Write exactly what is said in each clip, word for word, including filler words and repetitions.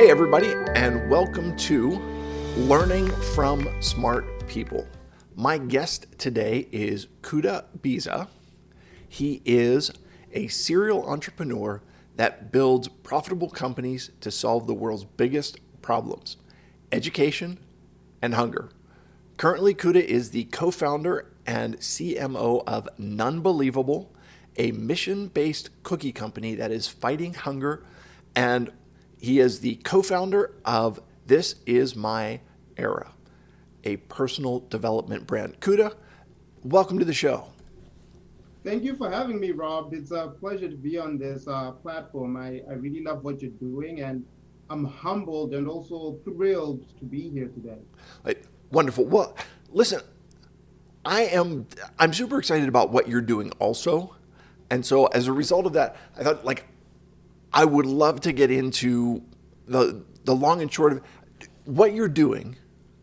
Hey, everybody, and welcome to Learning from Smart People. My guest today is Kuda Biza. He is a serial entrepreneur that builds profitable companies to solve the world's biggest problems, education and hunger. Currently, Kuda is the co-founder and C M O of Nonbelievable, a mission-based cookie company that is fighting hunger, and he is the co-founder of This Is My Era, a personal development brand. Kuda, welcome to the show. Thank you for having me, Rob. It's a pleasure to be on this uh, platform. I, I really love what you're doing, and I'm humbled and also thrilled to be here today. Like, wonderful. Well, listen, I am I'm super excited about what you're doing also. And so as a result of that, I thought like I would love to get into the the long and short of what you're doing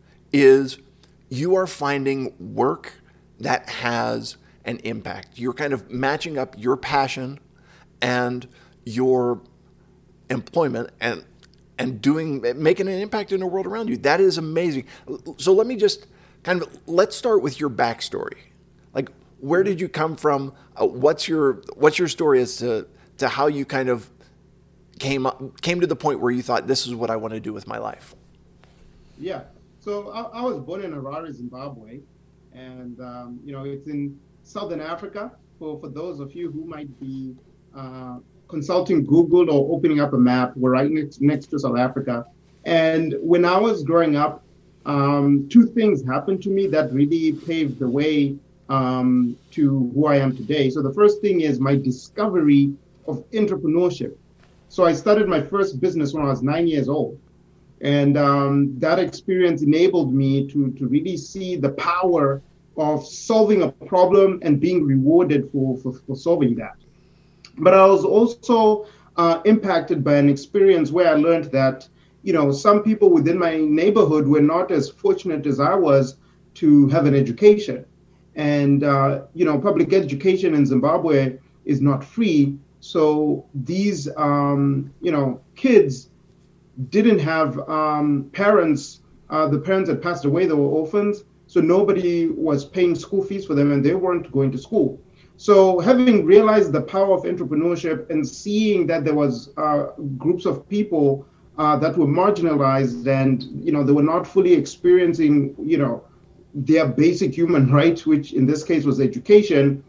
is you are finding work that has an impact. You're kind of matching up your passion and your employment and and doing making an impact in the world around you. That is amazing. So let me just kind of let's start with your backstory. Like, where did you come from? Uh, what's your what's your story as to to how you kind of came up, came to the point where you thought this is what I want to do with my life? Yeah. So I, I was born in Harare, Zimbabwe, and um, you know it's in Southern Africa. For for those of you who might be uh, consulting Google or opening up a map, we're right next next to South Africa. And when I was growing up, um, two things happened to me that really paved the way um, to who I am today. So the first thing is my discovery of entrepreneurship. So I started my first business when I was nine years old. And um, that experience enabled me to, to really see the power of solving a problem and being rewarded for, for, for solving that. But I was also uh, impacted by an experience where I learned that, you know, some people within my neighborhood were not as fortunate as I was to have an education. And, uh, you know, public education in Zimbabwe is not free. So these, um, you know, kids didn't have um, parents. Uh, the parents had passed away. They were orphans. So nobody was paying school fees for them and they weren't going to school. So having realized the power of entrepreneurship and seeing that there was uh, groups of people uh, that were marginalized and, you know, they were not fully experiencing, you know, their basic human rights, which in this case was education,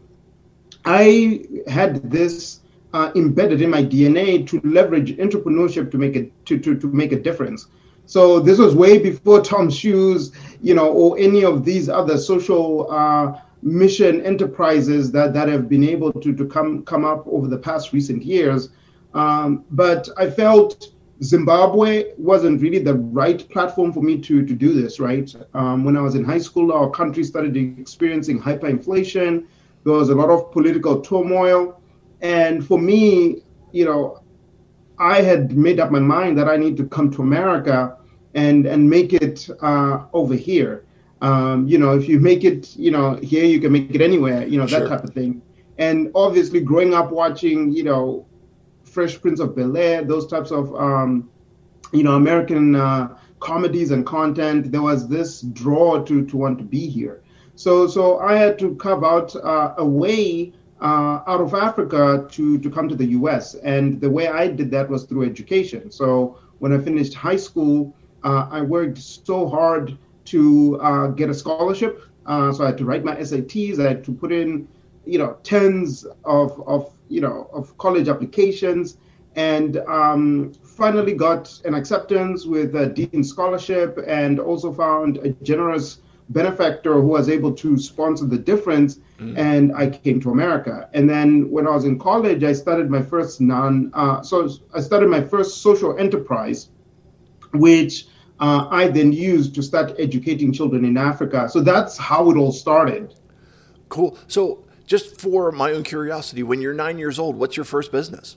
I had this Uh, embedded in my D N A to leverage entrepreneurship to make it to, to, to make a difference. So this was way before Tom's Shoes, you know, or any of these other social uh, mission enterprises that, that have been able to, to come come up over the past recent years. Um, but I felt Zimbabwe wasn't really the right platform for me to, to do this, right? Um, when I was in high school, our country started experiencing hyperinflation. There was a lot of political turmoil. And for me, you know, I had made up my mind that I need to come to America and and make it uh, over here. Um, you know, if you make it, you know, here, you can make it anywhere, you know, that Sure. type of thing. And obviously growing up watching, you know, Fresh Prince of Bel-Air, those types of, um, you know, American uh, comedies and content, there was this draw to, to want to be here. So, so I had to carve out uh, a way Uh, out of Africa to, to come to the U S. And the way I did that was through education. So when I finished high school, uh, I worked so hard to uh, get a scholarship. Uh, so I had to write my S A Ts. I had to put in, you know, tens of, of you know, of college applications, and um, finally got an acceptance with a Dean Scholarship, and also found a generous benefactor who was able to sponsor the difference. Mm. And I came to America. And then when I was in college, I started my first non, uh, so I started my first social enterprise, which uh, I then used to start educating children in Africa. So that's how it all started. Cool. So just for my own curiosity, when you're nine years old, what's your first business?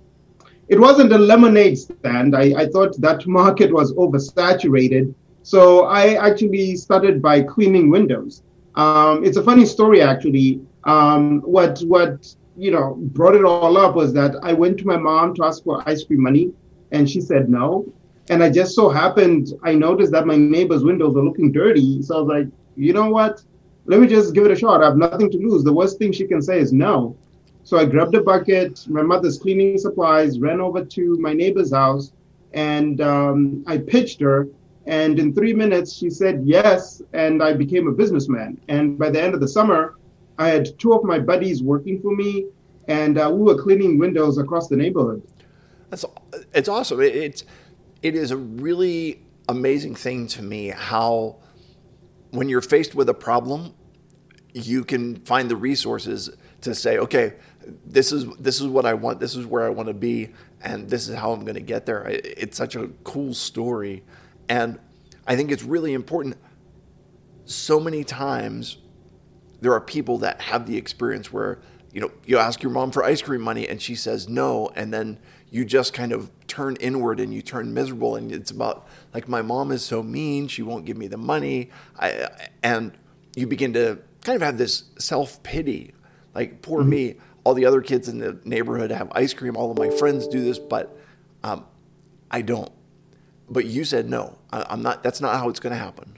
It wasn't a lemonade stand. I, I thought that market was oversaturated. So I actually started by cleaning windows. Um, it's a funny story, actually. Um, what what you know brought it all up was that I went to my mom to ask for ice cream money, and she said no. And I just so happened, I noticed that my neighbor's windows were looking dirty. So I was like, you know what? Let me just give it a shot. I have nothing to lose. The worst thing she can say is no. So I grabbed a bucket, my mother's cleaning supplies, ran over to my neighbor's house, and um, I pitched her. And in three minutes, she said yes, and I became a businessman. And by the end of the summer, I had two of my buddies working for me, and uh, we were cleaning windows across the neighborhood. That's it's awesome. It, it's it is a really amazing thing to me how when you're faced with a problem, you can find the resources to say, okay, this is this is what I want, this is where I want to be, and this is how I'm going to get there. It, it's such a cool story, and I think it's really important. So many times, there are people that have the experience where, you know, you ask your mom for ice cream money and she says no, and then you just kind of turn inward and you turn miserable, and it's about like, my mom is so mean, she won't give me the money, I, and you begin to kind of have this self-pity, like, poor mm-hmm. me, all the other kids in the neighborhood have ice cream, all of my friends do this, but um, I don't. But you said no, I, I'm not, that's not how it's going to happen.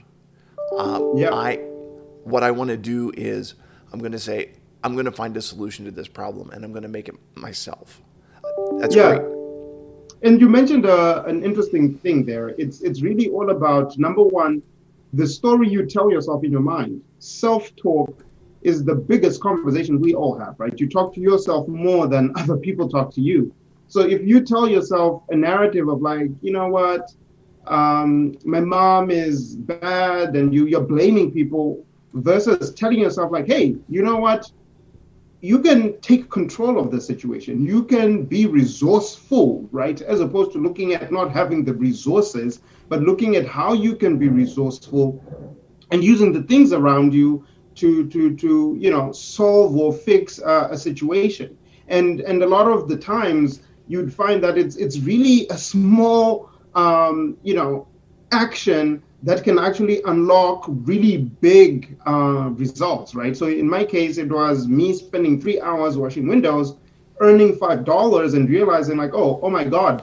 Um, yeah. I, what I want to do is I'm going to say, I'm going to find a solution to this problem, and I'm going to make it myself. That's yeah. great. And you mentioned uh, an interesting thing there. It's it's really all about, number one, the story you tell yourself in your mind. Self-talk is the biggest conversation we all have, right? You talk to yourself more than other people talk to you. So if you tell yourself a narrative of like, you know what, um, my mom is bad, and you, you're blaming people, versus telling yourself like, hey, you know what, you can take control of the situation. You can be resourceful, right? As opposed to looking at not having the resources, but looking at how you can be resourceful and using the things around you to, to, to you know, solve or fix uh, a situation. And and a lot of the times you'd find that it's it's really a small, um, you know, action that can actually unlock really big uh, results, right? So in my case, it was me spending three hours washing windows, earning five dollars, and realizing like, oh, oh my God,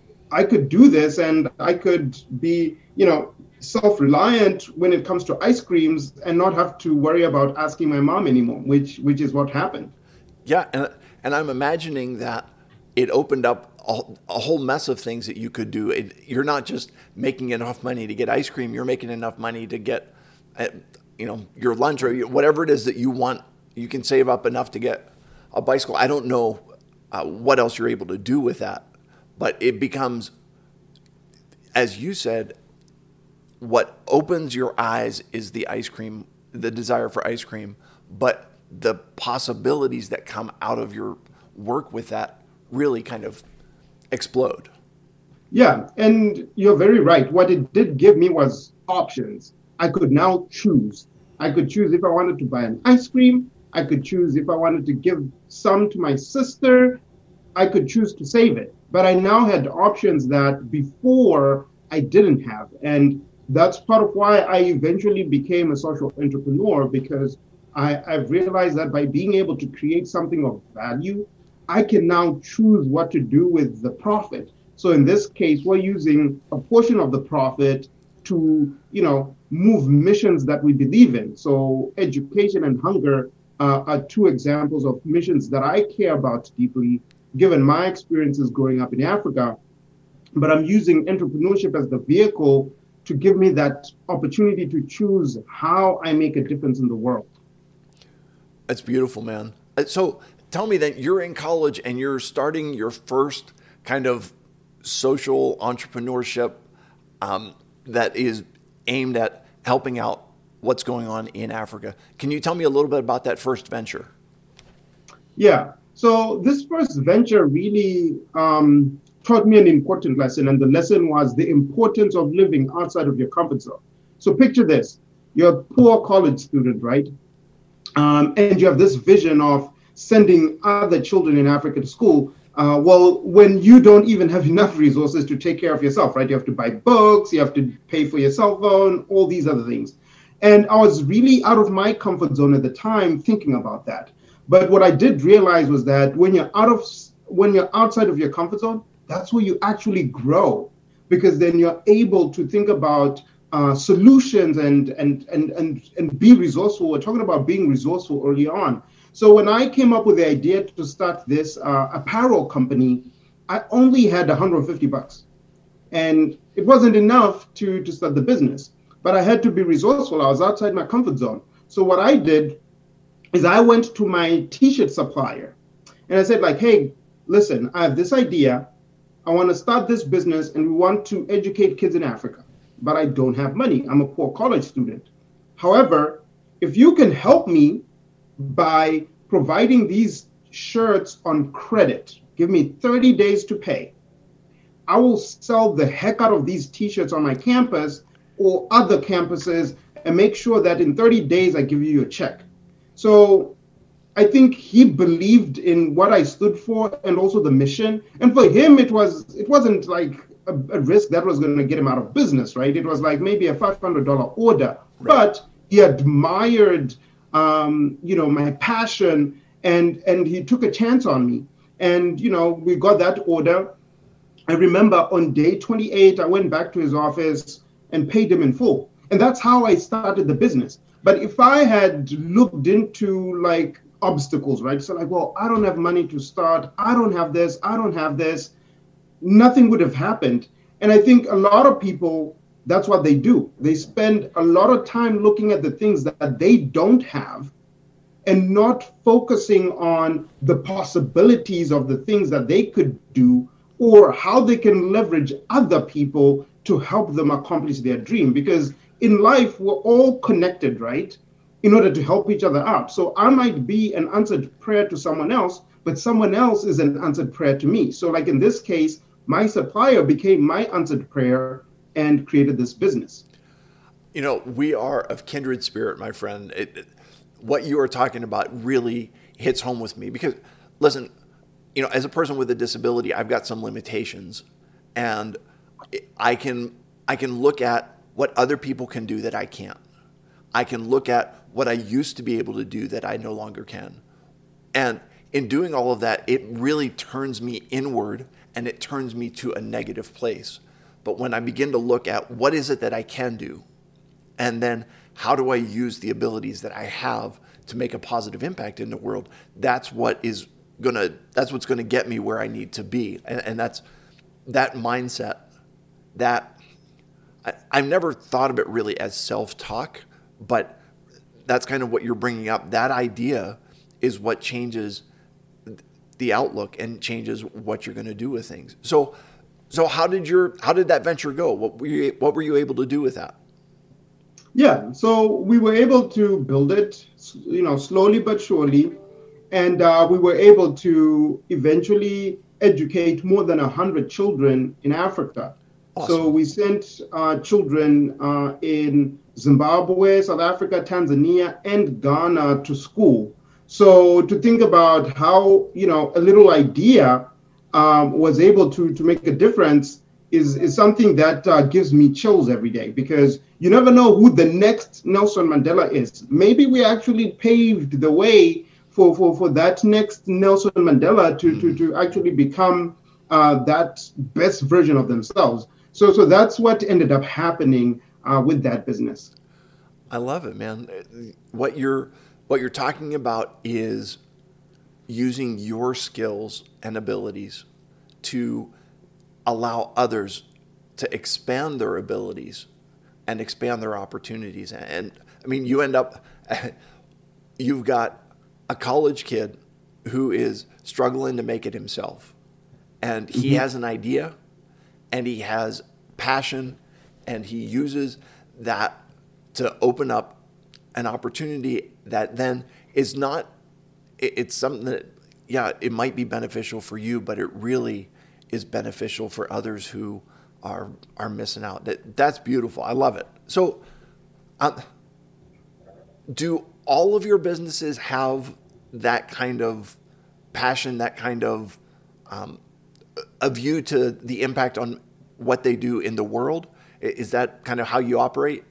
I could do this, and I could be, you know, self-reliant when it comes to ice creams and not have to worry about asking my mom anymore, which which is what happened. Yeah, and and I'm imagining that it opened up a, a whole mess of things that you could do. It, you're not just making enough money to get ice cream. You're making enough money to get, uh, you know, your lunch or whatever it is that you want. You can save up enough to get a bicycle. I don't know uh, what else you're able to do with that, but it becomes, as you said, what opens your eyes is the ice cream, the desire for ice cream, but the possibilities that come out of your work with that really kind of explode. Yeah, and you're very right. What it did give me was options. I could now choose. I could choose if I wanted to buy an ice cream. I could choose if I wanted to give some to my sister. I could choose to save it. But I now had options that before I didn't have. And that's part of why I eventually became a social entrepreneur, because I, I've realized that by being able to create something of value, I can now choose what to do with the profit. So in this case, we're using a portion of the profit to, you know, move missions that we believe in. So education and hunger uh, are two examples of missions that I care about deeply, given my experiences growing up in Africa. But I'm using entrepreneurship as the vehicle to give me that opportunity to choose how I make a difference in the world. That's beautiful, man. So tell me that you're in college and you're starting your first kind of social entrepreneurship um, that is aimed at helping out what's going on in Africa. Can you tell me a little bit about that first venture? Yeah. So this first venture really um, taught me an important lesson. And the lesson was the importance of living outside of your comfort zone. So picture this. You're a poor college student, right? Um, and you have this vision of sending other children in Africa to school. Uh, well, when you don't even have enough resources to take care of yourself, right? You have to buy books, you have to pay for your cell phone, all these other things. And I was really out of my comfort zone at the time thinking about that. But what I did realize was that when you're out of, when you're outside of your comfort zone, that's where you actually grow. because then you're able to think about uh, solutions and, and, and, and, and be resourceful. We're talking about being resourceful early on. So when I came up with the idea to start this uh, apparel company, I only had one hundred fifty bucks. And it wasn't enough to, to start the business, but I had to be resourceful. I was outside my comfort zone. So what I did is I went to my t-shirt supplier and I said like, hey, listen, I have this idea. I want to start this business and we want to educate kids in Africa, but I don't have money. I'm a poor college student. However, if you can help me by providing these shirts on credit, give me thirty days to pay, I will sell the heck out of these t-shirts on my campus or other campuses and make sure that in thirty days I give you a check. So I think he believed in what I stood for and also the mission. And for him, it was it wasn't like a, a risk that was going to get him out of business, right? It was like maybe a five hundred dollars order, right. But he admired, um, you know, my passion, and and he took a chance on me. And you know, we got that order. I remember on day twenty-eight, I went back to his office and paid him in full. And that's how I started the business. But if I had looked into like obstacles, right? So like, well, I don't have money to start. I don't have this. I don't have this. Nothing would have happened. And I think a lot of people, that's what they do. They spend a lot of time looking at the things that they don't have and not focusing on the possibilities of the things that they could do or how they can leverage other people to help them accomplish their dream. Because in life, we're all connected, right? In order to help each other out. So I might be an answered prayer to someone else, but someone else is an answered prayer to me. So like in this case, my supplier became my answered prayer and created this business. You know, we are of kindred spirit, my friend. It, it, what you are talking about really hits home with me because, listen, you know, as a person with a disability, I've got some limitations, and I can I can look at what other people can do that I can't. I can look at what I used to be able to do that I no longer can. And in doing all of that, it really turns me inward and it turns me to a negative place. But when I begin to look at what is it that I can do, and then how do I use the abilities that I have to make a positive impact in the world, that's what is gonna that's what's gonna get me where I need to be. And, and that's that mindset, that I, I've never thought of it really as self-talk, but that's kind of what you're bringing up. That idea is what changes the outlook and changes what you're going to do with things. So, so how did your how did that venture go? What were you what were you able to do with that? Yeah, so we were able to build it, you know, slowly but surely, and uh, we were able to eventually educate more than a hundred children in Africa. Awesome. So we sent uh, children uh, in Zimbabwe, South Africa, Tanzania, and Ghana to school. So to think about how, you know, a little idea um, was able to, to make a difference is, is something that uh, gives me chills every day, because you never know who the next Nelson Mandela is. Maybe we actually paved the way for, for, for that next Nelson Mandela to, to, to actually become uh, that best version of themselves. So so that's what ended up happening uh, with that business. I love it, man. What you're what you're talking about is using your skills and abilities to allow others to expand their abilities and expand their opportunities. And I mean, you end up, you've got a college kid who is struggling to make it himself, and he mm-hmm. has an idea, and he has passion, and he uses that to open up an opportunity that then is not, it's something that, yeah, it might be beneficial for you, but it really is beneficial for others who are are missing out. That That's beautiful. I love it. So um, do all of your businesses have that kind of passion, that kind of um, a view to the impact on what they do in the world? Is that kind of how you operate?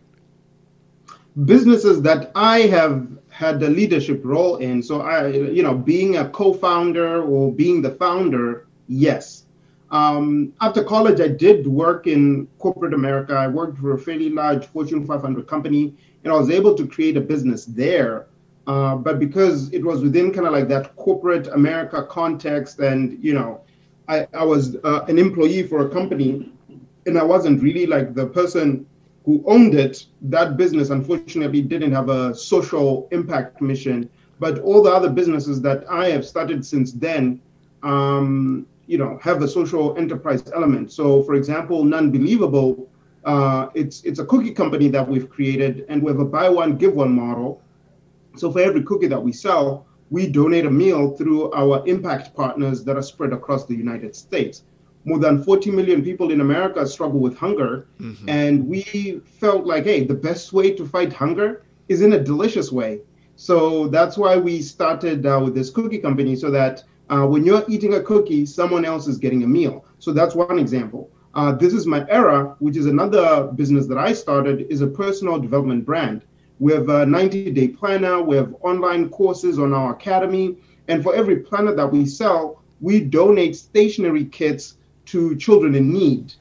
Businesses that I have had a leadership role in, so I, you know, being a co-founder or being the founder, yes. Um, after college, I did work in corporate America. I worked for a fairly large Fortune five hundred company, and I was able to create a business there. Uh, but because it was within kind of like that corporate America context, and you know, I, I was uh, an employee for a company, and I wasn't really like the person who owned it. That business, unfortunately, didn't have a social impact mission. But all the other businesses that I have started since then, um, you know, have a social enterprise element. So, for example, Nonbelievable, uh, it's it's a cookie company that we've created, and we have a buy one give one model. So, for every cookie that we sell, we donate a meal through our impact partners that are spread across the United States. More than forty million people in America struggle with hunger, mm-hmm. and we felt like, hey, the best way to fight hunger is in a delicious way. So that's why we started uh, with this cookie company, so that uh, when you're eating a cookie, someone else is getting a meal. So that's one example. Uh, This Is My Era, which is another business that I started, is a personal development brand. We have a ninety-day planner. We have online courses on our academy. And for every planner that we sell, we donate stationery kits to children in need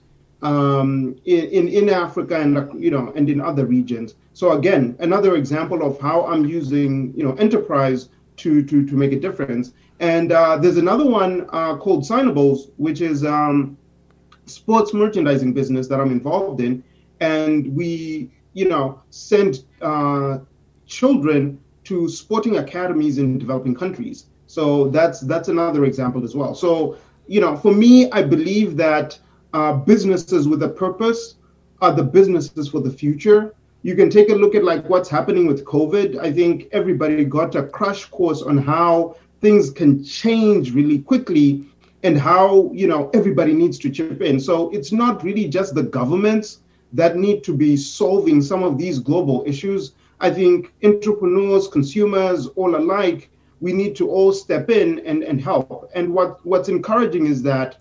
um, in, in, in Africa and, you know, and in other regions. So again, another example of how I'm using, you know, enterprise to, to, to make a difference. And uh, there's another one uh, called Signables, which is um, sports merchandising business that I'm involved in. And we, you know, send uh, children to sporting academies in developing countries. So that's that's another example as well. So, you know, for me, I believe that uh, businesses with a purpose are the businesses for the future. You can take a look at like what's happening with COVID. I think everybody got a crash course on how things can change really quickly and how, you know, everybody needs to chip in. So it's not really just the governments that need to be solving some of these global issues. I think entrepreneurs, consumers, all alike, we need to all step in and, and help. And what, what's encouraging is that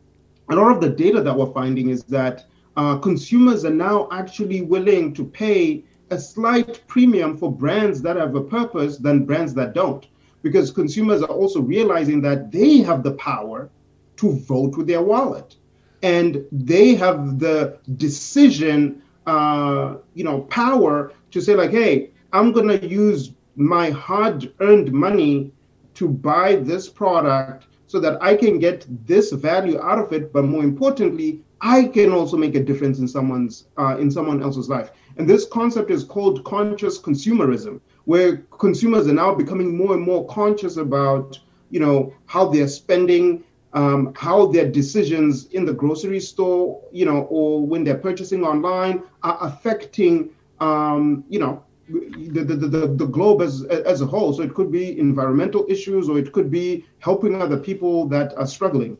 a lot of the data that we're finding is that uh, consumers are now actually willing to pay a slight premium for brands that have a purpose than brands that don't. Because consumers are also realizing that they have the power to vote with their wallet. And they have the decision, uh, you know, power to say like, hey, I'm going to use my hard-earned money to buy this product so that I can get this value out of it. But more importantly, I can also make a difference in someone's uh, in someone else's life. And this concept is called conscious consumerism, where consumers are now becoming more and more conscious about, you know, how they're spending, um, how their decisions in the grocery store, you know, or when they're purchasing online are affecting, um, you know, the, the, the, the globe as, as a whole. So it could be environmental issues, or it could be helping other people that are struggling.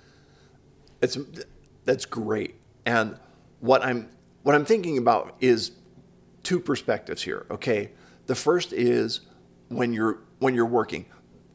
It's, that's great. And what I'm what I'm thinking about is two perspectives here. Okay. The first is when you're when you're working.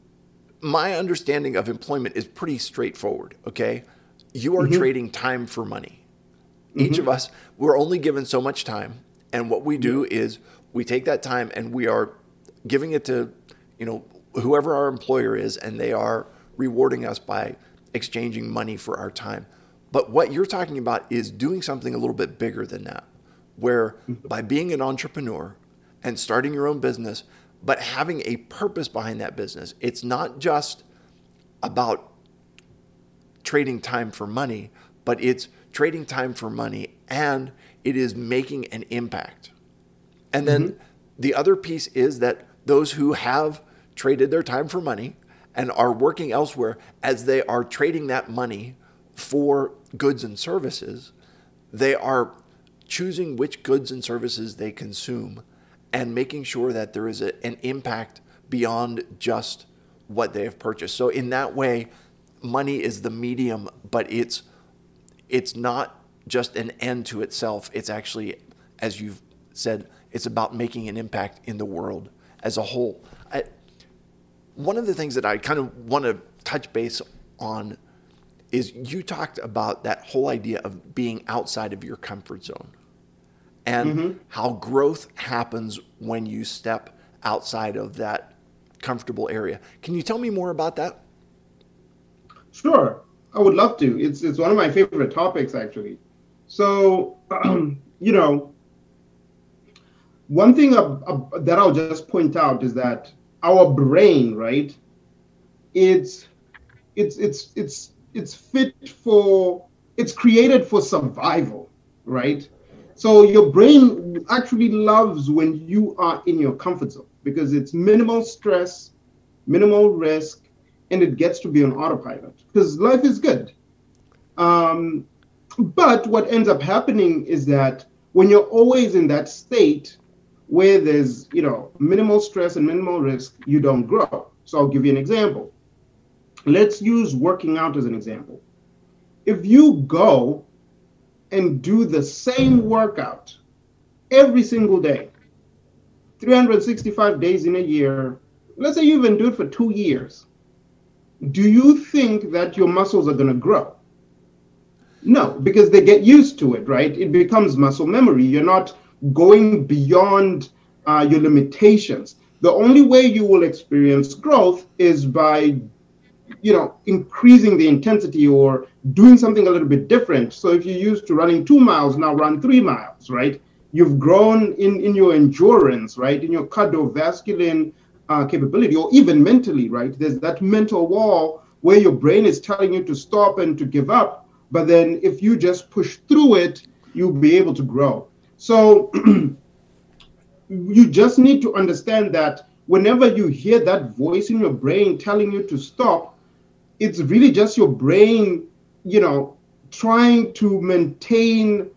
My understanding of employment is pretty straightforward. Okay. You are mm-hmm. trading time for money. Mm-hmm. Each of us, we're only given so much time. And what we do yeah. is we take that time and we are giving it to, you know, whoever our employer is, and they are rewarding us by exchanging money for our time. But what you're talking about is doing something a little bit bigger than that, where by being an entrepreneur and starting your own business, but having a purpose behind that business, it's not just about trading time for money, but it's trading time for money and it is making an impact. And then mm-hmm. the other piece is that those who have traded their time for money and are working elsewhere, as they are trading that money for goods and services, they are choosing which goods and services they consume and making sure that there is a, an impact beyond just what they have purchased. So in that way, money is the medium, but it's it's not just an end to itself. It's actually, as you've said, it's about making an impact in the world as a whole. I, one of the things that I kind of want to touch base on is you talked about that whole idea of being outside of your comfort zone and mm-hmm. how growth happens when you step outside of that comfortable area. Can you tell me more about that? Sure. I would love to. It's it's one of my favorite topics, actually. So, um, you know, one thing uh, uh, that I'll just point out is that our brain, right? It's it's it's it's it's fit for it's created for survival, right? So your brain actually loves when you are in your comfort zone because it's minimal stress, minimal risk, and it gets to be on autopilot because life is good. Um, but what ends up happening is that when you're always in that state where there's, you know, minimal stress and minimal risk, you don't grow. So I'll give you an example. Let's use working out as an example. If you go and do the same workout every single day, three hundred sixty-five days in a year, let's say you even do it for two years, do you think that your muscles are going to grow? No, because they get used to it, right? It becomes muscle memory. You're not going beyond uh, your limitations. The only way you will experience growth is by, you know, increasing the intensity or doing something a little bit different. So if you're used to running two miles, now run three miles, right? You've grown in, in your endurance, right? In your cardiovascular uh, capability, or even mentally, right? There's that mental wall where your brain is telling you to stop and to give up. But then if you just push through it, you'll be able to grow. So you just need to understand that whenever you hear that voice in your brain telling you to stop, it's really just your brain, you know, trying to maintain,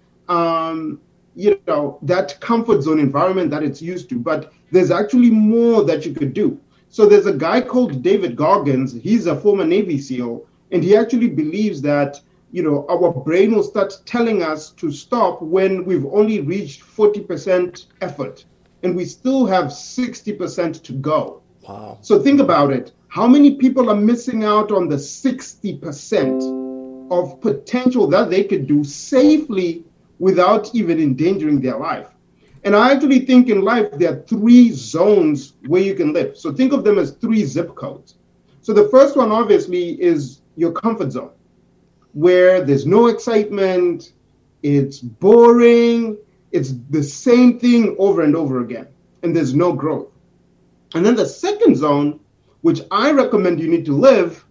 um, you know, that comfort zone environment that it's used to. But there's actually more that you could do. So there's a guy called David Goggins. He's a former Navy SEAL, and he actually believes that, you know, our brain will start telling us to stop when we've only reached forty percent effort and we still have sixty percent to go. Wow. So think about it. How many people are missing out on the sixty percent of potential that they could do safely without even endangering their life? And I actually think in life, there are three zones where you can live. So think of them as three zip codes. So the first one, obviously, is your comfort zone, where there's no excitement, it's boring, it's the same thing over and over again, and there's no growth. And then the second zone, which I recommend you need to live,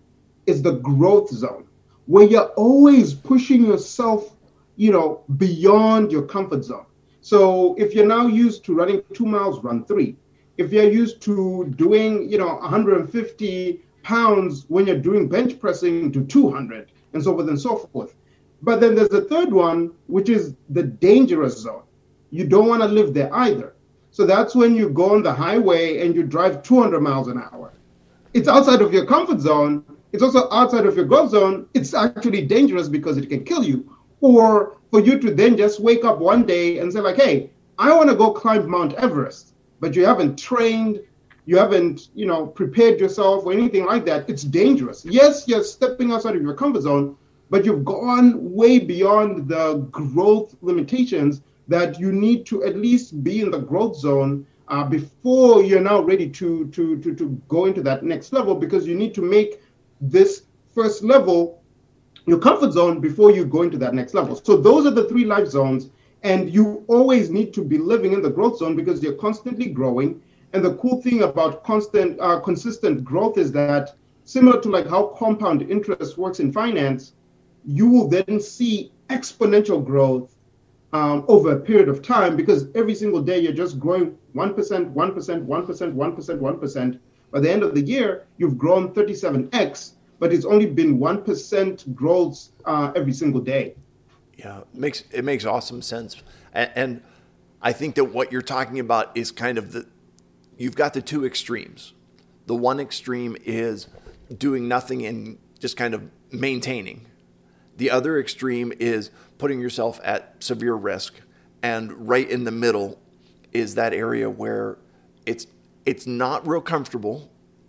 is the growth zone, where you're always pushing yourself, you know, beyond your comfort zone. So if you're now used to running two miles, run three. If you're used to doing, you know, one hundred fifty pounds when you're doing bench pressing, do two hundred, and so forth and so forth. But then there's a third one, which is the dangerous zone. You don't want to live there either. So that's when you go on the highway and you drive two hundred miles an hour. It's outside of your comfort zone. It's also outside of your growth zone. It's actually dangerous because it can kill you. Or for you to then just wake up one day and say like, hey, I want to go climb Mount Everest, but you haven't trained, you haven't, you know, prepared yourself or anything like that. It's dangerous. Yes, you're stepping outside of your comfort zone, but you've gone way beyond the growth limitations that you need to at least be in the growth zone uh, before you're now ready to, to, to, to go into that next level, because you need to make this first level your comfort zone before you go into that next level. So those are the three life zones, and you always need to be living in the growth zone because you're constantly growing. And the cool thing about constant, uh, consistent growth is that, similar to like how compound interest works in finance, you will then see exponential growth um, over a period of time, because every single day you're just growing one percent, one percent, one percent, one percent, one percent. By the end of the year, you've grown thirty-seven x, but it's only been one percent growth uh, every single day. Yeah, it makes, it makes awesome sense. And, and I think that what you're talking about is kind of the, you've got the two extremes. The one extreme is doing nothing and just kind of maintaining. The other extreme is putting yourself at severe risk. And right in the middle is that area where it's it's not real comfortable,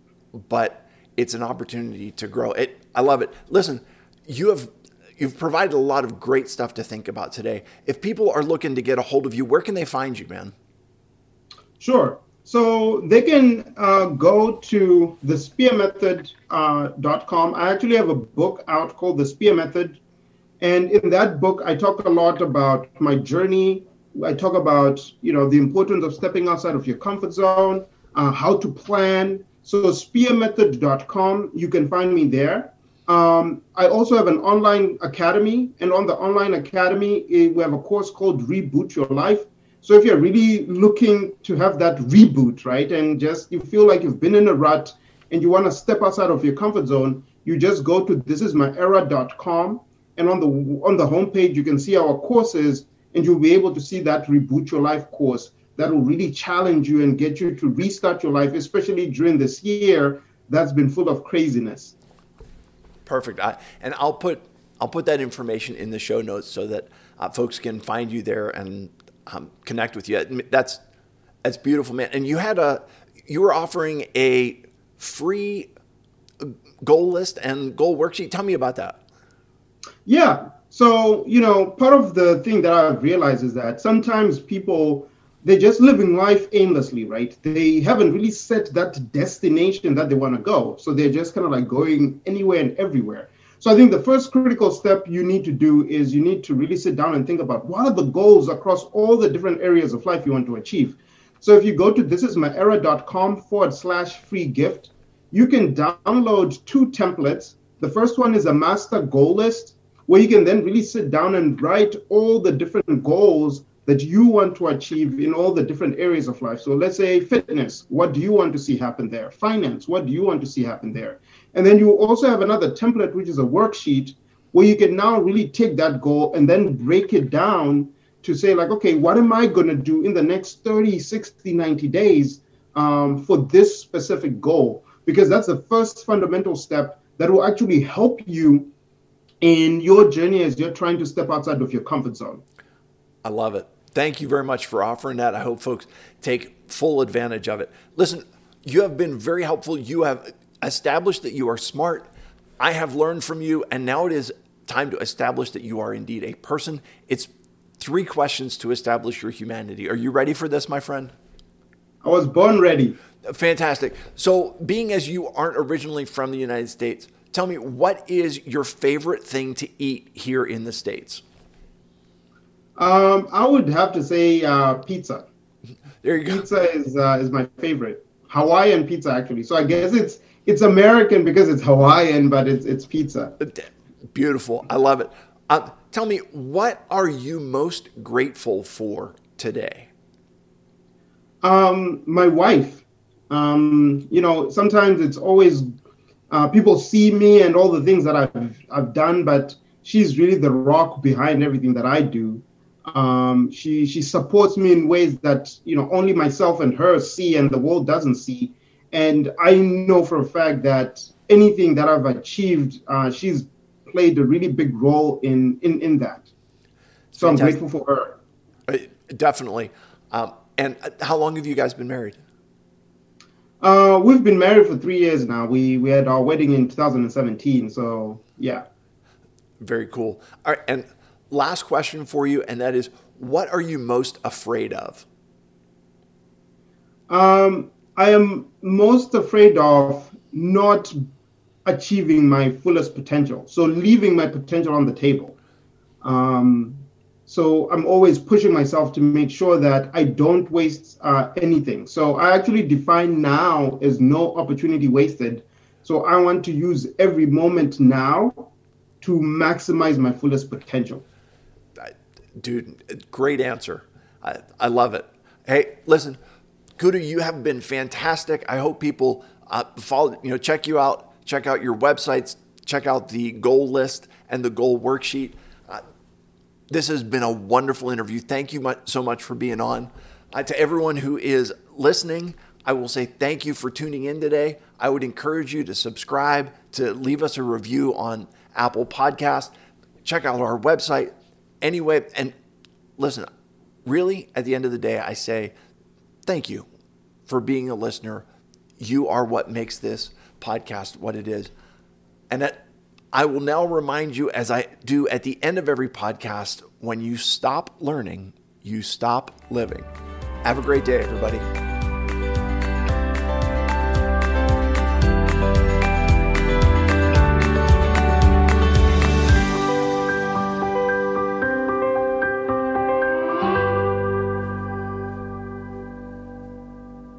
but it's an opportunity to grow. It I love it. Listen, you have you've provided a lot of great stuff to think about today. If people are looking to get a hold of you, where can they find you, man? Sure. So they can uh, go to the spear method dot com. I actually have a book out called The Spear Method. And in that book, I talk a lot about my journey. I talk about, you know, the importance of stepping outside of your comfort zone, uh, how to plan. So spear method dot com, you can find me there. Um, I also have an online academy. And on the online academy, eh, we have a course called Reboot Your Life. So if you're really looking to have that reboot, right, and just you feel like you've been in a rut and you want to step outside of your comfort zone, you just go to this is my era dot com, and on the on the homepage you can see our courses, and you'll be able to see that Reboot Your Life course that will really challenge you and get you to restart your life, especially during this year that's been full of craziness. Perfect. I, and I'll put I'll put that information in the show notes so that uh, folks can find you there and Um, connect with you. That's that's beautiful, man. And you had a you were offering a free goal list and goal worksheet. Tell me about that. Yeah. So, you know, part of the thing that I've realized is that sometimes people, they're just living life aimlessly, right? They haven't really set that destination that they want to go. So they're just kind of like going anywhere and everywhere. So I think the first critical step you need to do is you need to really sit down and think about what are the goals across all the different areas of life you want to achieve. So if you go to this is my era dot com forward slash free gift, you can download two templates. The first one is a master goal list where you can then really sit down and write all the different goals that you want to achieve in all the different areas of life. So let's say fitness, what do you want to see happen there? Finance, what do you want to see happen there? And then you also have another template, which is a worksheet, where you can now really take that goal and then break it down to say like, okay, what am I going to do in the next thirty, sixty, ninety days um, for this specific goal? Because that's the first fundamental step that will actually help you in your journey as you're trying to step outside of your comfort zone. I love it. Thank you very much for offering that. I hope folks take full advantage of it. Listen, you have been very helpful. You have established that you are smart. I have learned from you, and now it is time to establish that you are indeed a person. It's three questions to establish your humanity. Are you ready for this, my friend? I was born ready. Fantastic. So, being as you aren't originally from the United States, tell me, what is your favorite thing to eat here in the States? Um, I would have to say uh, pizza. There you go. Pizza is uh, is my favorite. Hawaiian pizza, actually. So I guess it's it's American because it's Hawaiian, but it's it's pizza. Beautiful. I love it. Uh, tell me, what are you most grateful for today? Um, my wife. Um, you know, sometimes it's always uh, people see me and all the things that I've I've done, but she's really the rock behind everything that I do. Um, she she supports me in ways that, you know, only myself and her see and the world doesn't see. And I know for a fact that anything that I've achieved, uh, she's played a really big role in in, in that. So Fantastic. I'm grateful for her. Uh, definitely. Um, and how long have you guys been married? Uh, we've been married for three years now. We we had our wedding in two thousand seventeen. So yeah. Very cool. All right. And last question for you, and that is, what are you most afraid of? Um, I am most afraid of not achieving my fullest potential. So leaving my potential on the table. Um, so I'm always pushing myself to make sure that I don't waste uh, anything. So I actually define now as no opportunity wasted. So I want to use every moment now to maximize my fullest potential. Dude, great answer. I, I love it. Hey, listen, Kudu, you have been fantastic. I hope people uh, follow, you know, check you out, check out your websites, check out the goal list and the goal worksheet. Uh, this has been a wonderful interview. Thank you much, so much for being on. Uh, to everyone who is listening, I will say thank you for tuning in today. I would encourage you to subscribe, to leave us a review on Apple Podcast. Check out our website. Anyway, and listen, really, at the end of the day, I say thank you for being a listener. You are what makes this podcast what it is. And that I will now remind you, as I do at the end of every podcast, when you stop learning, you stop living. Have a great day, everybody.